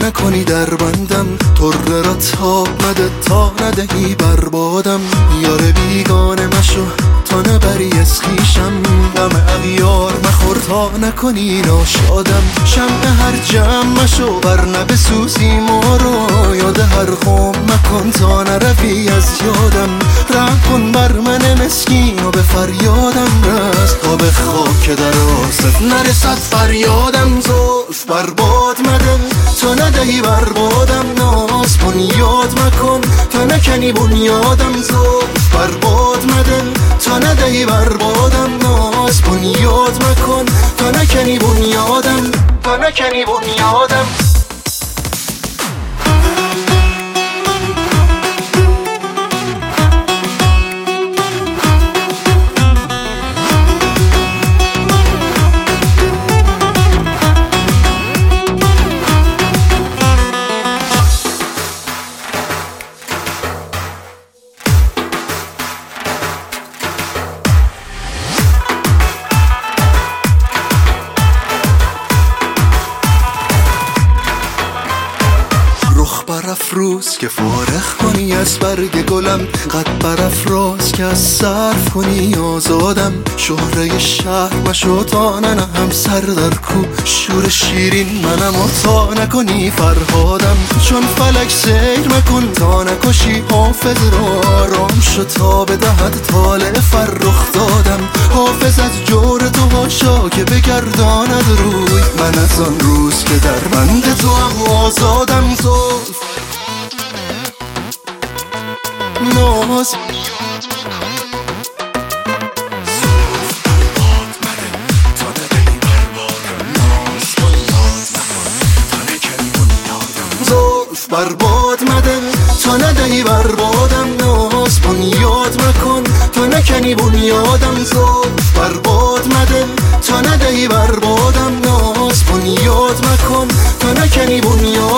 نکنی در بندم، طره را تاب مده تا ندهی بربادم. یار بیگانه مشو تا نبری از خویشم، غم اغیار مخور تا نکنی ناشادم. شمع هر جمع مشو ورنه بسوزی ما رو، یاد هر خم مکن تا نروی از یادم. رحم کن بر من مسکین و به فریادم رس، تا به خاک در آست نرسد فریادم. زلف برباد مده تا ندهی بربادم، ناز کن یاد مکن تا نکنی بنیادم. زلف برباد مده تا ندهی بربادم، ناز کن یاد مکن تا نکنی بنیادم، تا نکنی بنیادم. برافروز که فارغ کنی از برگ گلم، قد برافراز که از صرف کنی آزادم. شهره شهر مشو تا ننهم سر در کو، شور شیرین منم و تا نکنی فرهادم. چون فلک سیر مکن تا نکشی حافظ را، آرام شو تا بدهد طالع فرخ دادم. حافظ از جور تو هاشا که بگرداند روی، من از آن روز که در بند تو هم آزادم. زلف ناز زلف برباد مده تا ندهی بربادم، ناز کن یاد مکن تا نکنی بنیادم. زلف برباد مده تا ندهی بربادم، ناز کن یاد مکن تا نکنی بنیادم.